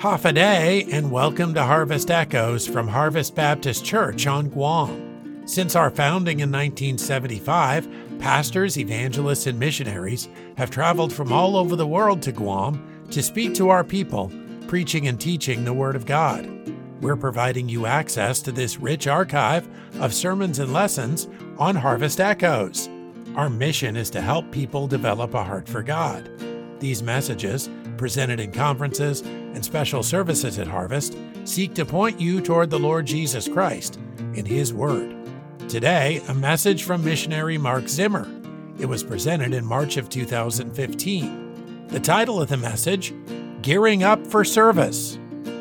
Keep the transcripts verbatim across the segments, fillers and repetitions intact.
Hafa and welcome to Harvest Echoes from Harvest Baptist Church on Guam. Since our founding in nineteen seventy-five, pastors, evangelists, and missionaries have traveled from all over the world to Guam to speak to our people, preaching and teaching the Word of God. We're providing you access to this rich archive of sermons and lessons on Harvest Echoes. Our mission is to help people develop a heart for God. These messages, presented in conferences and special services at Harvest, seek to point you toward the Lord Jesus Christ and His Word. Today, a message from missionary Mark Zimmer. It was presented in March of two thousand fifteen. The title of the message, Gearing Up for Service.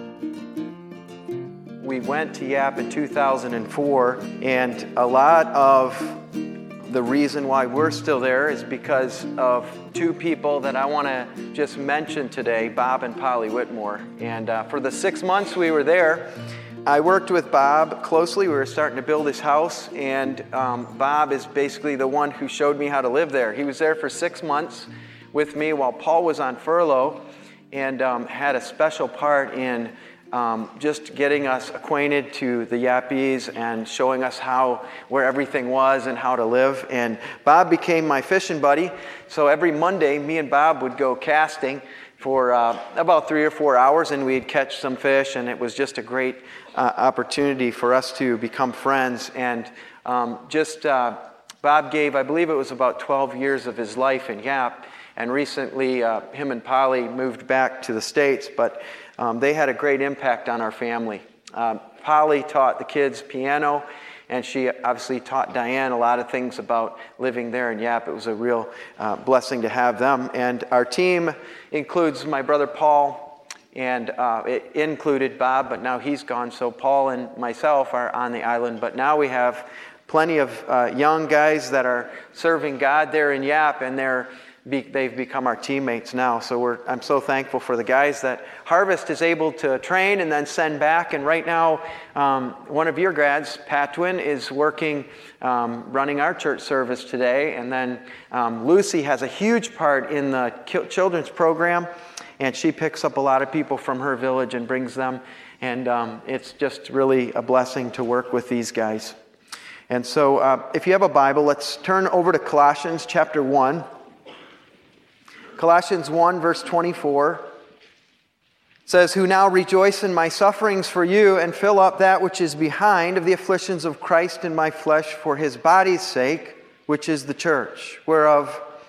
We went to Yap in two thousand four, and a lot of the reason why we're still there is because of two people that I want to just mention today, Bob and Polly Whitmore. And uh, for the six months we were there, I worked with Bob closely. We were starting to build his house, and um, Bob is basically the one who showed me how to live there. He was there for six months with me while Paul was on furlough, and um, had a special part in Um, just getting us acquainted to the Yappies and showing us how, where everything was and how to live. And Bob became my fishing buddy. So every Monday, me and Bob would go casting for uh, about three or four hours, and we'd catch some fish. And it was just a great uh, opportunity for us to become friends. And um, just uh, Bob gave, I believe it was about twelve years of his life in Yap. And recently, uh, him and Polly moved back to the States, but Um, they had a great impact on our family. Um, Polly taught the kids piano, and she obviously taught Diane a lot of things about living there in Yap. It was a real uh, blessing to have them. And our team includes my brother Paul, and uh, it included Bob, but now he's gone. So Paul and myself are on the island, but now we have plenty of uh, young guys that are serving God there in Yap, and they're Be, they've become our teammates now. So we're, I'm so thankful for the guys that Harvest is able to train and then send back. And right now, um, one of your grads, Patwin, is working, um, running our church service today. And then um, Lucy has a huge part in the children's program, and she picks up a lot of people from her village and brings them. And um, it's just really a blessing to work with these guys. And so uh, if you have a Bible, let's turn over to Colossians chapter one. Colossians one, verse twenty-four says, "Who now rejoice in my sufferings for you, and fill up that which is behind of the afflictions of Christ in my flesh for his body's sake, which is the church, whereof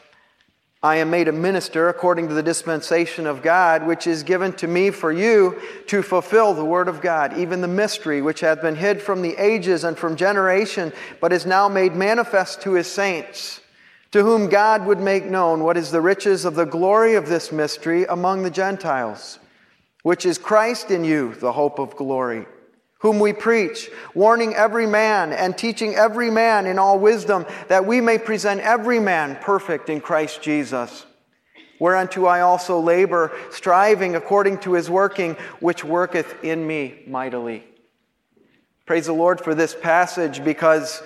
I am made a minister according to the dispensation of God, which is given to me for you to fulfill the word of God, even the mystery which hath been hid from the ages and from generation, but is now made manifest to his saints, to whom God would make known what is the riches of the glory of this mystery among the Gentiles, which is Christ in you, the hope of glory, whom we preach, warning every man and teaching every man in all wisdom, that we may present every man perfect in Christ Jesus. Whereunto I also labor, striving according to his working, which worketh in me mightily." Praise the Lord for this passage, because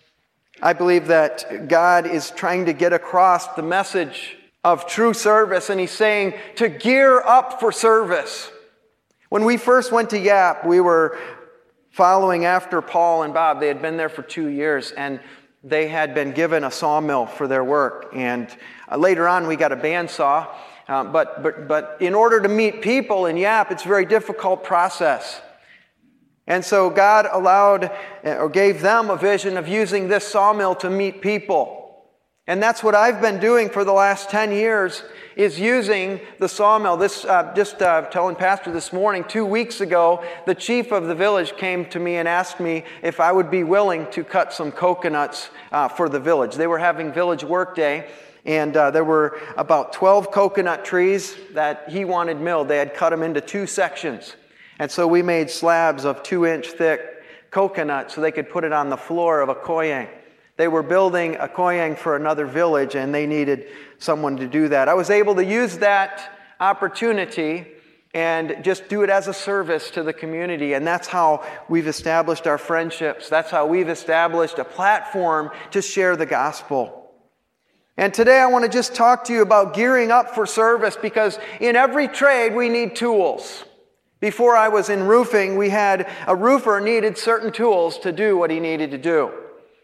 I believe that God is trying to get across the message of true service, and he's saying to gear up for service. When we first went to Yap, we were following after Paul and Bob. They had been there for two years, and they had been given a sawmill for their work. And uh, later on, we got a bandsaw. Uh, but, but, but in order to meet people in Yap, it's a very difficult process. And so God allowed or gave them a vision of using this sawmill to meet people. And that's what I've been doing for the last ten years, is using the sawmill. This, uh, just uh, telling Pastor this morning, two weeks ago, the chief of the village came to me and asked me if I would be willing to cut some coconuts uh, for the village. They were having village work day, and uh, there were about twelve coconut trees that he wanted milled. They had cut them into two sections. And so we made slabs of two-inch thick coconut so they could put it on the floor of a koyang. They were building a koyang for another village, and they needed someone to do that. I was able to use that opportunity and just do it as a service to the community. And that's how we've established our friendships. That's how we've established a platform to share the gospel. And today I want to just talk to you about gearing up for service, because in every trade we need tools. Before I was in roofing, we had a roofer needed certain tools to do what he needed to do.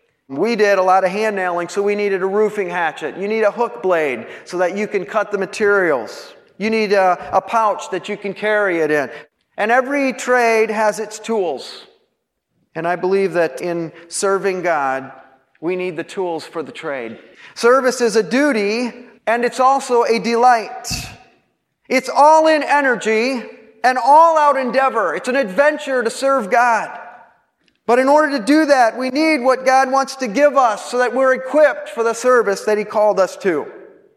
We did a lot of hand nailing, so we needed a roofing hatchet. You need a hook blade so that you can cut the materials. You need a, a pouch that you can carry it in. And every trade has its tools. And I believe that in serving God, we need the tools for the trade. Service is a duty, and it's also a delight. It's all-in energy, an all-out endeavor. It's an adventure to serve God. But in order to do that, we need what God wants to give us so that we're equipped for the service that He called us to.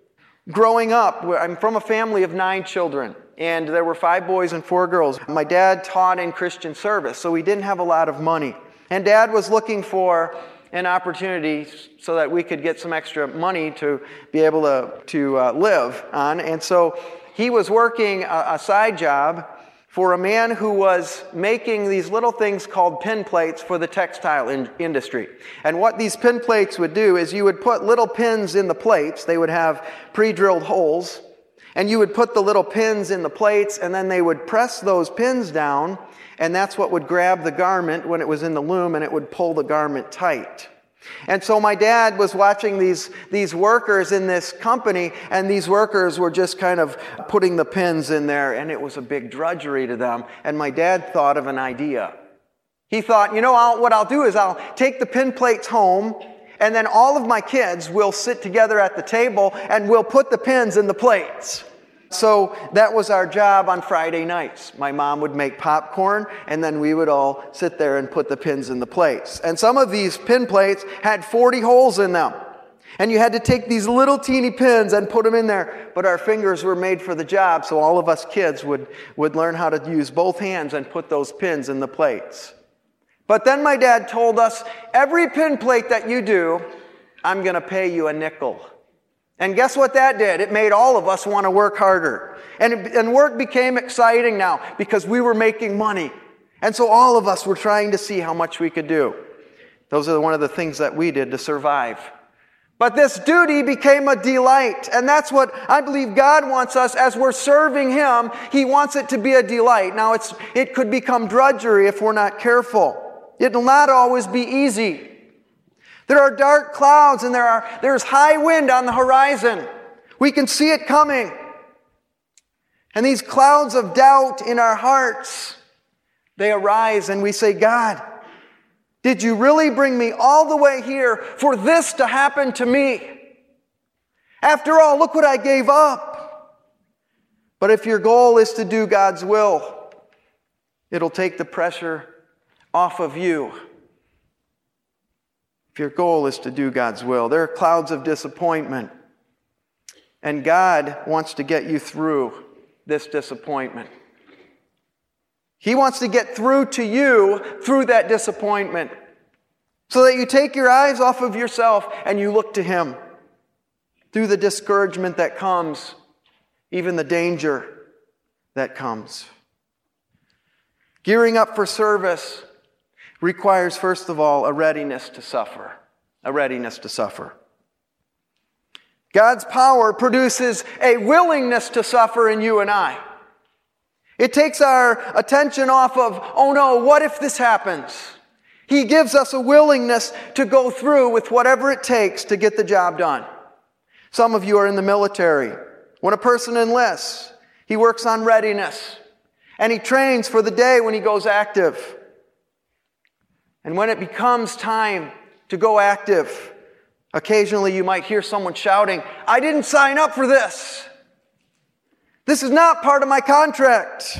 Growing up, I'm from a family of nine children, and there were five boys and four girls. My dad taught in Christian service, so we didn't have a lot of money. And Dad was looking for an opportunity so that we could get some extra money to be able to, to uh, live on. And so he was working a, a side job for a man who was making these little things called pin plates for the textile in- industry. And what these pin plates would do is you would put little pins in the plates. They would have pre-drilled holes. And you would put the little pins in the plates, and then they would press those pins down, and that's what would grab the garment when it was in the loom, and it would pull the garment tight. And so my dad was watching these, these workers in this company, and these workers were just kind of putting the pins in there, and it was a big drudgery to them. And my dad thought of an idea. He thought, you know, I'll, what I'll do is I'll take the pin plates home, and then all of my kids will sit together at the table, and we'll put the pins in the plates. So that was our job on Friday nights. My mom would make popcorn, and then we would all sit there and put the pins in the plates. And some of these pin plates had forty holes in them. And you had to take these little teeny pins and put them in there. But our fingers were made for the job, so all of us kids would, would learn how to use both hands and put those pins in the plates. But then my dad told us, every pin plate that you do, I'm going to pay you a nickel. And guess what that did? It made all of us want to work harder. And, it, and work became exciting now because we were making money. And so all of us were trying to see how much we could do. Those are one of the things that we did to survive. But this duty became a delight. And that's what I believe God wants us as we're serving Him. He wants it to be a delight. Now, it's, it could become drudgery if we're not careful. It will not always be easy. There are dark clouds and there are, there's high wind on the horizon. We can see it coming. And these clouds of doubt in our hearts, they arise and we say, God, did you really bring me all the way here for this to happen to me? After all, look what I gave up. But if your goal is to do God's will, it'll take the pressure off of you. If your goal is to do God's will, there are clouds of disappointment. And God wants to get you through this disappointment. He wants to get through to you through that disappointment so that you take your eyes off of yourself and you look to Him through the discouragement that comes, even the danger that comes. Gearing up for service requires, first of all, a readiness to suffer. A readiness to suffer. God's power produces a willingness to suffer in you and I. It takes our attention off of, oh no, what if this happens? He gives us a willingness to go through with whatever it takes to get the job done. Some of you are in the military. When a person enlists, he works on readiness. And he trains for the day when he goes active. And when it becomes time to go active, occasionally you might hear someone shouting, I didn't sign up for this. This is not part of my contract.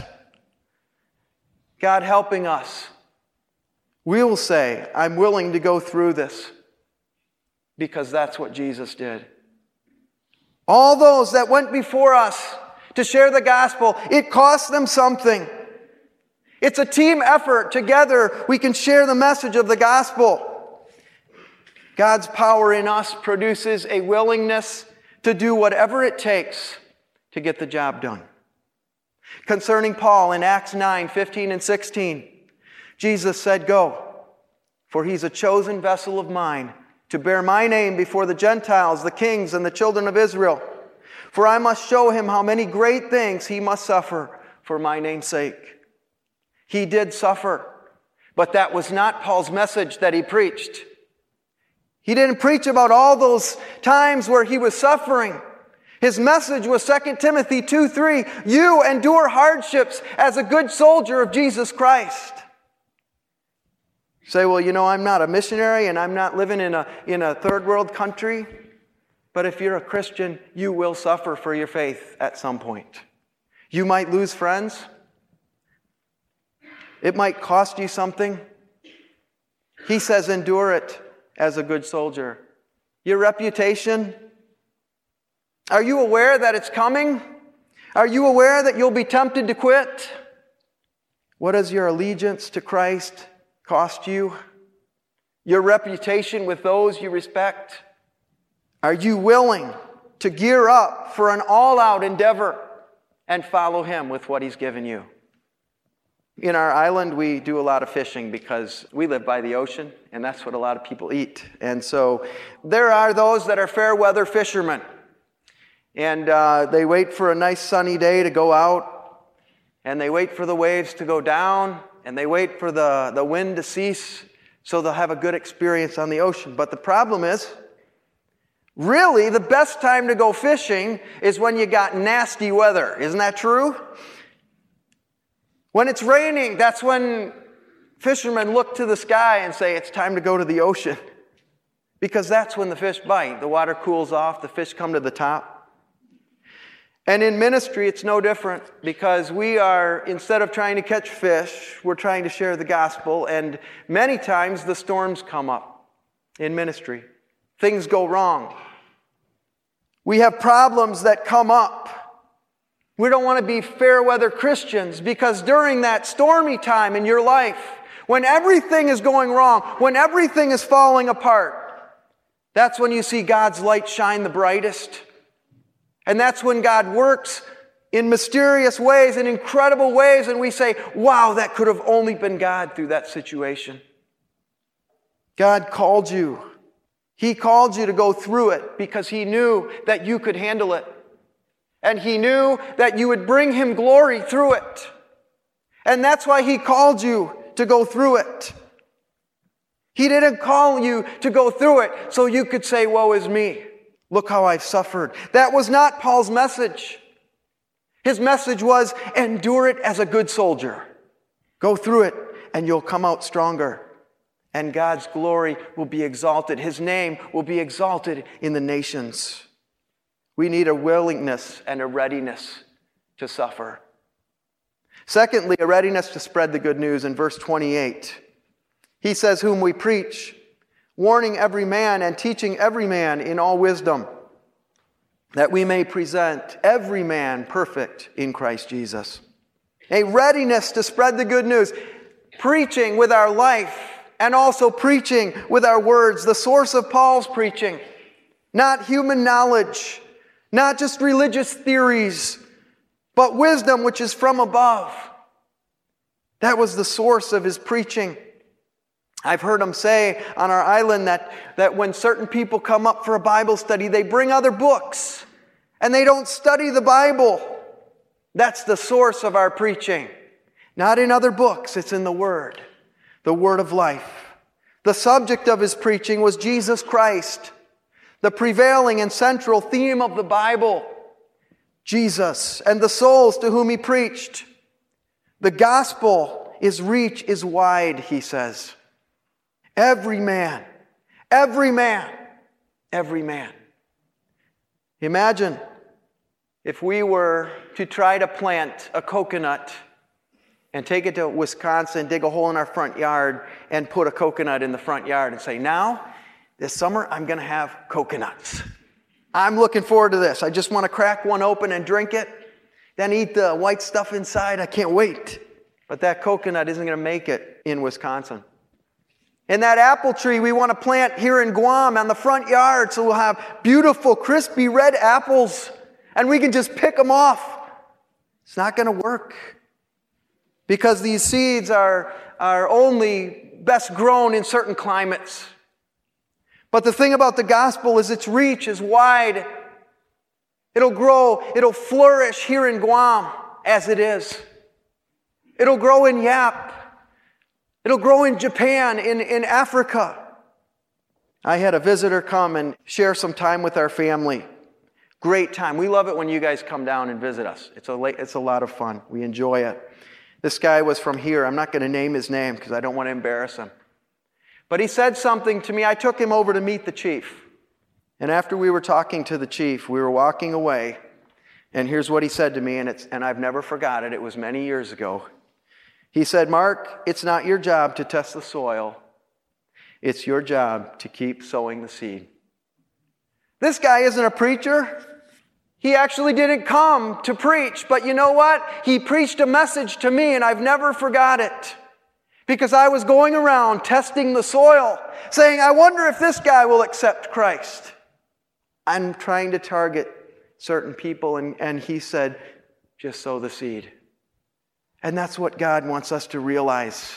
God helping us. We will say, I'm willing to go through this because that's what Jesus did. All those that went before us to share the gospel, it cost them something. It's a team effort. Together, we can share the message of the gospel. God's power in us produces a willingness to do whatever it takes to get the job done. Concerning Paul in Acts nine, fifteen and sixteen, Jesus said, go, for he's a chosen vessel of mine to bear my name before the Gentiles, the kings, and the children of Israel. For I must show him how many great things he must suffer for my name's sake. He did suffer. But that was not Paul's message that he preached. He didn't preach about all those times where he was suffering. His message was Second Timothy two three. You endure hardships as a good soldier of Jesus Christ. You say, well, you know, I'm not a missionary and I'm not living in a, in a third world country. But if you're a Christian, you will suffer for your faith at some point. You might lose friends. It might cost you something. He says, endure it as a good soldier. Your reputation. Are you aware that it's coming? Are you aware that you'll be tempted to quit? What does your allegiance to Christ cost you? Your reputation with those you respect? Are you willing to gear up for an all-out endeavor and follow Him with what He's given you? In our island, we do a lot of fishing because we live by the ocean, and that's what a lot of people eat. And so there are those that are fair weather fishermen. And uh, they wait for a nice sunny day to go out, and they wait for the waves to go down, and they wait for the, the wind to cease so they'll have a good experience on the ocean. But the problem is, really, the best time to go fishing is when you got nasty weather. Isn't that true? When it's raining, that's when fishermen look to the sky and say, it's time to go to the ocean. Because that's when the fish bite. The water cools off, the fish come to the top. And in ministry, it's no different, because we are, instead of trying to catch fish, we're trying to share the gospel. And many times the storms come up in ministry. Things go wrong. We have problems that come up. We don't want to be fair weather Christians, because during that stormy time in your life, when everything is going wrong, when everything is falling apart, that's when you see God's light shine the brightest. And that's when God works in mysterious ways, in incredible ways, and we say, wow, that could have only been God through that situation. God called you. He called you to go through it because He knew that you could handle it. And He knew that you would bring Him glory through it. And that's why He called you to go through it. He didn't call you to go through it so you could say, woe is me. Look how I've suffered. That was not Paul's message. His message was, endure it as a good soldier. Go through it and you'll come out stronger. And God's glory will be exalted. His name will be exalted in the nations. We need a willingness and a readiness to suffer. Secondly, a readiness to spread the good news in verse twenty-eight. He says, whom we preach, warning every man and teaching every man in all wisdom, that we may present every man perfect in Christ Jesus. A readiness to spread the good news, preaching with our life and also preaching with our words, the source of Paul's preaching, not human knowledge, not just religious theories, but wisdom which is from above. That was the source of his preaching. I've heard him say on our island that, that when certain people come up for a Bible study, they bring other books and they don't study the Bible. That's the source of our preaching. Not in other books, it's in the Word, the Word of life. The subject of his preaching was Jesus Christ, the prevailing and central theme of the Bible, Jesus and the souls to whom he preached. The gospel, its reach is wide, he says. Every man, every man, every man. Imagine if we were to try to plant a coconut and take it to Wisconsin, dig a hole in our front yard, and put a coconut in the front yard and say, now, this summer, I'm going to have coconuts. I'm looking forward to this. I just want to crack one open and drink it, then eat the white stuff inside. I can't wait. But that coconut isn't going to make it in Wisconsin. And that apple tree we want to plant here in Guam on the front yard so we'll have beautiful, crispy red apples and we can just pick them off. It's not going to work because these seeds are, are only best grown in certain climates. But the thing about the gospel is its reach is wide. It'll grow, it'll flourish here in Guam as it is. It'll grow in Yap. It'll grow in Japan, in, in Africa. I had a visitor come and share some time with our family. Great time. We love it when you guys come down and visit us. It's a, it's a lot of fun. We enjoy it. This guy was from here. I'm not going to name his name because I don't want to embarrass him. But he said something to me. I took him over to meet the chief. And after we were talking to the chief, we were walking away. And here's what he said to me, and, it's, and I've never forgot it. It was many years ago. He said, "Mark, it's not your job to test the soil. It's your job to keep sowing the seed." This guy isn't a preacher. He actually didn't come to preach. But you know what? He preached a message to me, and I've never forgot it. Because I was going around testing the soil, saying, I wonder if this guy will accept Christ. I'm trying to target certain people, and, and he said, just sow the seed. And that's what God wants us to realize.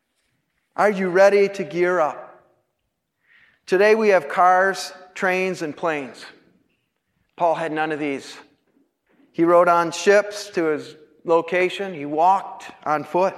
Are you ready to gear up? Today we have cars, trains, and planes. Paul had none of these. He rode on ships to his location. He walked on foot.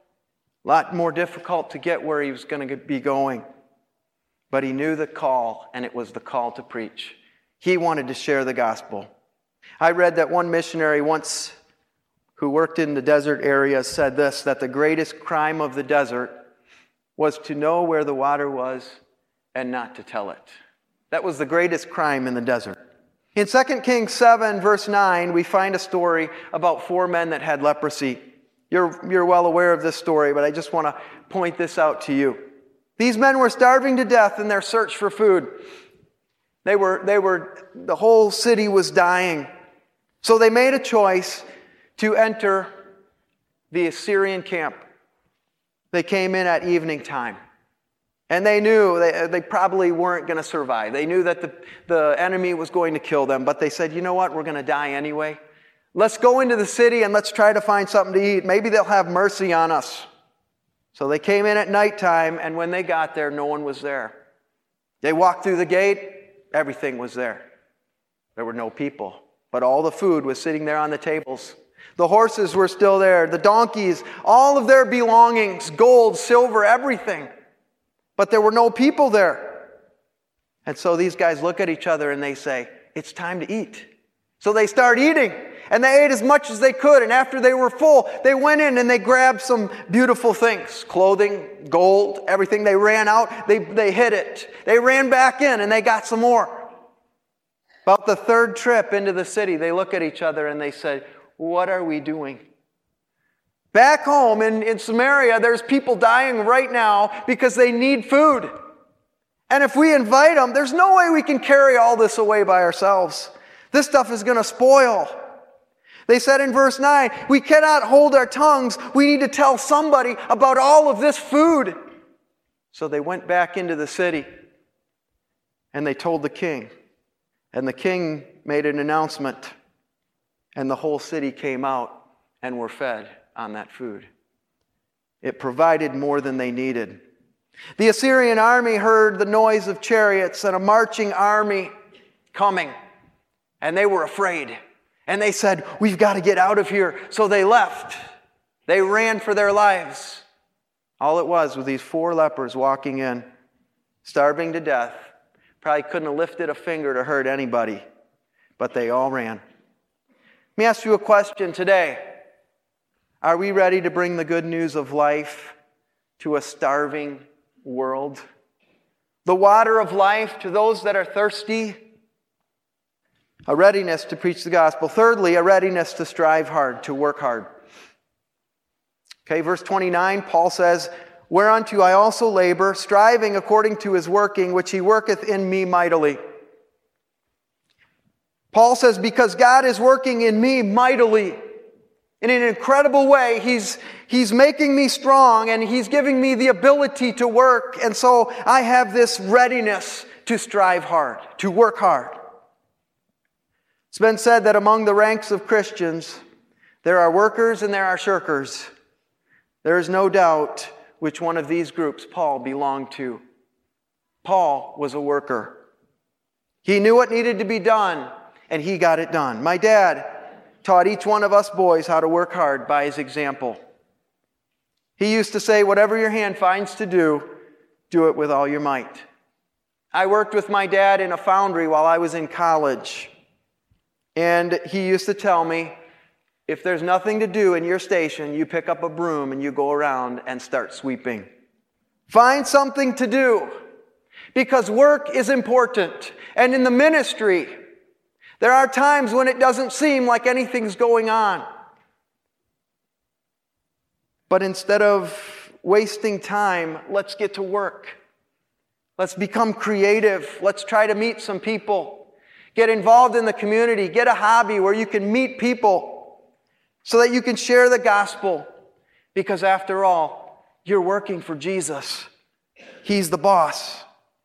A lot more difficult to get where he was going to be going. But he knew the call, and it was the call to preach. He wanted to share the gospel. I read that one missionary once who worked in the desert area said this, that the greatest crime of the desert was to know where the water was and not to tell it. That was the greatest crime in the desert. In Second Kings seven, verse nine, we find a story about four men that had leprosy. You're, you're well aware of this story, but I just want to point this out to you. These men were starving to death in their search for food. They were, they were, the whole city was dying. So they made a choice to enter the Assyrian camp. They came in at evening time. And they knew they, they probably weren't going to survive. They knew that the, the enemy was going to kill them. But they said, you know what? We're going to die anyway. Let's go into the city and let's try to find something to eat. Maybe they'll have mercy on us. So they came in at nighttime, and when they got there, no one was there. They walked through the gate. Everything was there. There were no people. But all the food was sitting there on the tables. The horses were still there. The donkeys, all of their belongings, gold, silver, everything. But there were no people there. And so these guys look at each other and they say, it's time to eat. So they start eating. And they ate as much as they could. And after they were full, they went in and they grabbed some beautiful things. Clothing, gold, everything. They ran out. They, they hid it. They ran back in and they got some more. About the third trip into the city, they look at each other and they said, what are we doing? Back home in, in Samaria, there's people dying right now because they need food. And if we invite them, there's no way we can carry all this away by ourselves. This stuff is going to spoil. They said in verse nine, we cannot hold our tongues. We need to tell somebody about all of this food. So they went back into the city and they told the king. And the king made an announcement. And the whole city came out and were fed on that food. It provided more than they needed. The Assyrian army heard the noise of chariots and a marching army coming. And they were afraid. And they said, we've got to get out of here. So they left. They ran for their lives. All it was was these four lepers walking in, starving to death. Probably couldn't have lifted a finger to hurt anybody. But they all ran. Let me ask you a question today. Are we ready to bring the good news of life to a starving world? The water of life to those that are thirsty? A readiness to preach the gospel. Thirdly, a readiness to strive hard, to work hard. Okay, verse twenty-nine, Paul says, whereunto I also labor, striving according to his working, which he worketh in me mightily. Paul says, because God is working in me mightily. In an incredible way, he's, he's making me strong and he's giving me the ability to work. And so I have this readiness to strive hard, to work hard. It's been said that among the ranks of Christians, there are workers and there are shirkers. There is no doubt which one of these groups Paul belonged to. Paul was a worker. He knew what needed to be done, and he got it done. My dad taught each one of us boys how to work hard by his example. He used to say, whatever your hand finds to do, do it with all your might. I worked with my dad in a foundry while I was in college. And he used to tell me, if there's nothing to do in your station, you pick up a broom and you go around and start sweeping. Find something to do, because work is important. And in the ministry, there are times when it doesn't seem like anything's going on. But instead of wasting time, let's get to work. Let's become creative. Let's try to meet some people. Get involved in the community. Get a hobby where you can meet people so that you can share the gospel. Because after all, you're working for Jesus. He's the boss.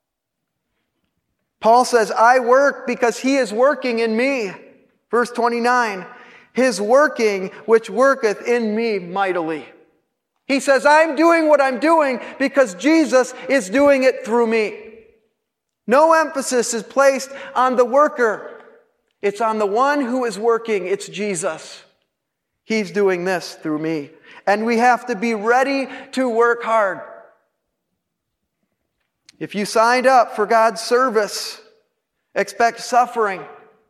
Paul says, I work because He is working in me. Verse twenty-nine, His working which worketh in me mightily. He says, I'm doing what I'm doing because Jesus is doing it through me. No emphasis is placed on the worker. It's on the one who is working. It's Jesus. He's doing this through me. And we have to be ready to work hard. If you signed up for God's service, expect suffering.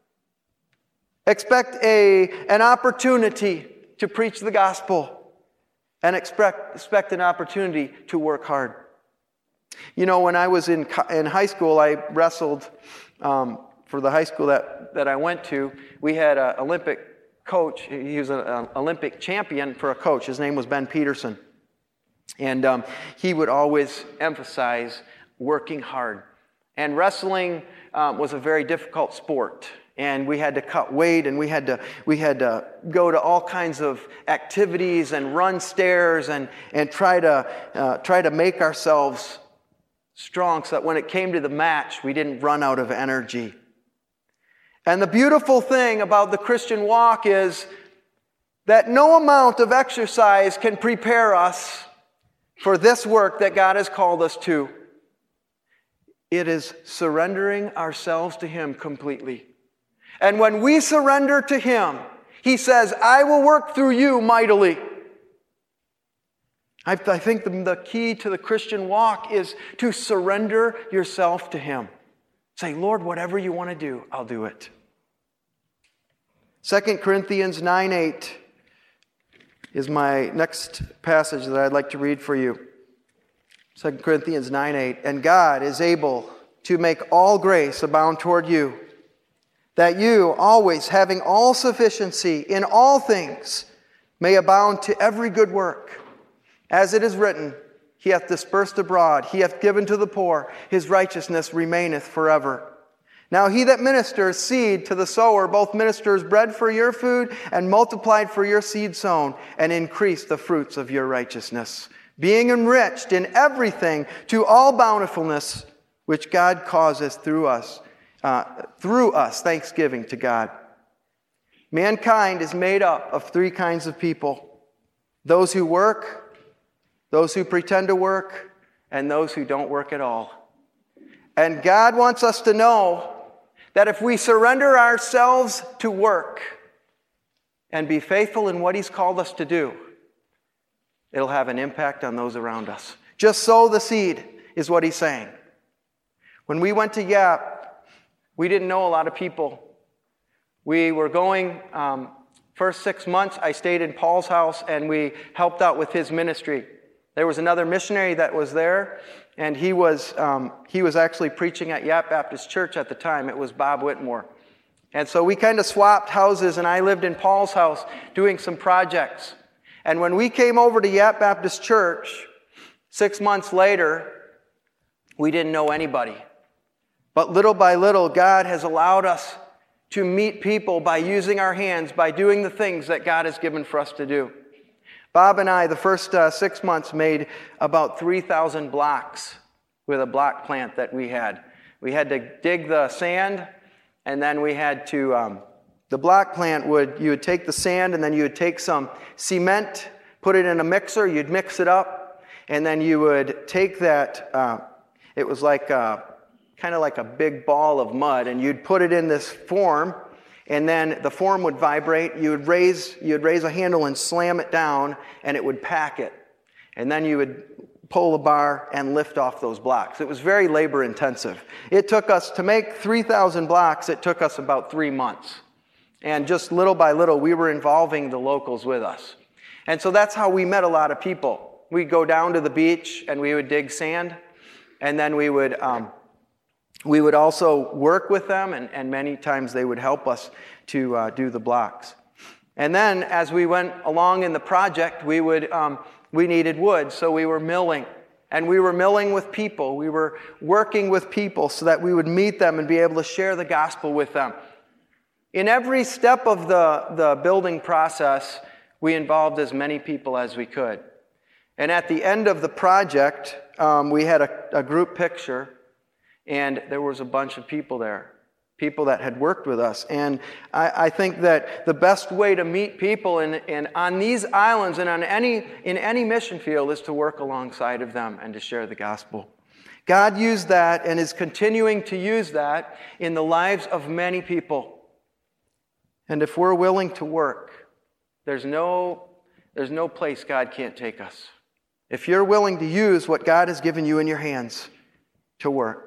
Expect a, an opportunity to preach the gospel. And expect, expect an opportunity to work hard. You know, when I was in in high school, I wrestled um, for the high school that, that I went to. We had an Olympic coach. He was an Olympic champion for a coach. His name was Ben Peterson. And um, he would always emphasize working hard. And wrestling um, was a very difficult sport. And we had to cut weight, and we had to we had to go to all kinds of activities and run stairs and and try to uh, try to make ourselves strong, so that when it came to the match, we didn't run out of energy. And the beautiful thing about the Christian walk is that no amount of exercise can prepare us for this work that God has called us to. It is surrendering ourselves to Him completely. And when we surrender to Him, He says, I will work through you mightily. I, I think the, the key to the Christian walk is to surrender yourself to Him. Say, Lord, whatever you want to do, I'll do it. Second Corinthians nine eight is my next passage that I'd like to read for you. Second Corinthians nine eight. And God is able to make all grace abound toward you, that you, always having all sufficiency in all things, may abound to every good work. As it is written, He hath dispersed abroad, He hath given to the poor, His righteousness remaineth forever. Now he that ministers seed to the sower, both ministers bread for your food, and multiplied for your seed sown, and increased the fruits of your righteousness, being enriched in everything to all bountifulness, which God causeth through us, Uh, through us, thanksgiving to God. Mankind is made up of three kinds of people. Those who work, those who pretend to work, and those who don't work at all. And God wants us to know that if we surrender ourselves to work and be faithful in what He's called us to do, it'll have an impact on those around us. Just sow the seed is what He's saying. When we went to Yap, we didn't know a lot of people. We were going, um, first six months, I stayed in Paul's house, and we helped out with his ministry. There was another missionary that was there, and he was um, he was actually preaching at Yap Baptist Church at the time. It was Bob Whitmore. And so we kind of swapped houses, and I lived in Paul's house doing some projects. And when we came over to Yap Baptist Church, six months later, we didn't know anybody. But little by little, God has allowed us to meet people by using our hands, by doing the things that God has given for us to do. Bob and I, the first uh, six months, made about three thousand blocks with a block plant that we had. We had to dig the sand, and then we had to, um, the block plant would, you would take the sand, and then you would take some cement, put it in a mixer, you'd mix it up, and then you would take that, uh, it was like a, kind of like a big ball of mud, and you'd put it in this form, and then the form would vibrate. You would raise, you would raise a handle and slam it down, and it would pack it. And then you would pull the bar and lift off those blocks. It was very labor intensive. It took us, to make three thousand blocks, it took us about three months. And just little by little, we were involving the locals with us. And so that's how we met a lot of people. We'd go down to the beach and we would dig sand. And then we would um, we would also work with them, and, and many times they would help us to uh, do the blocks. And then as we went along in the project, we would um, we needed wood, so we were milling. And we were milling with people. We were working with people so that we would meet them and be able to share the gospel with them. In every step of the, the building process, we involved as many people as we could. And at the end of the project, um, we had a, a group picture, and there was a bunch of people there, people that had worked with us. And I, I think that the best way to meet people in, in, on these islands and on any, in any mission field is to work alongside of them and to share the gospel. God used that and is continuing to use that in the lives of many people. And if we're willing to work, there's no, there's no place God can't take us. If you're willing to use what God has given you in your hands to work.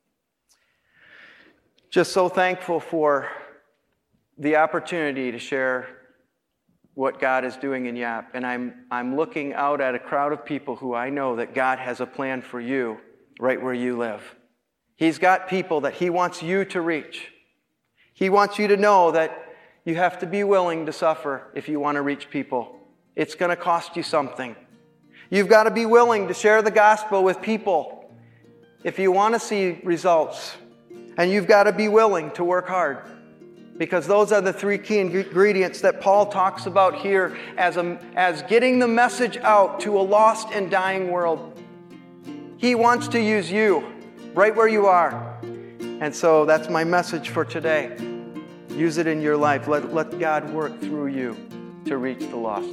Just so thankful for the opportunity to share what God is doing in Yap. And I'm, I'm looking out at a crowd of people who I know that God has a plan for you right where you live. He's got people that He wants you to reach. He wants you to know that you have to be willing to suffer if you want to reach people. It's going to cost you something. You've got to be willing to share the gospel with people if you want to see results. And you've got to be willing to work hard. Because those are the three key ingredients that Paul talks about here as, a, as getting the message out to a lost and dying world. He wants to use you right where you are. And so that's my message for today. Use it in your life. Let, let God work through you to reach the lost.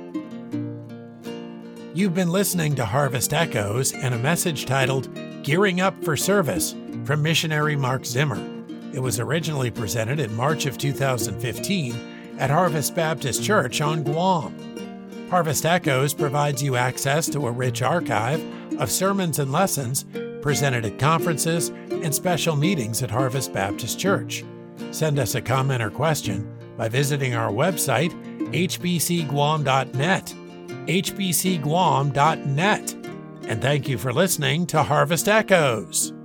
You've been listening to Harvest Echoes and a message titled Gearing Up for Service from missionary Mark Zimmer. It was originally presented in March of two thousand fifteen at Harvest Baptist Church on Guam. Harvest Echoes provides you access to a rich archive of sermons and lessons presented at conferences and special meetings at Harvest Baptist Church. Send us a comment or question by visiting our website, h b c guam dot net, h b c guam dot net. And thank you for listening to Harvest Echoes.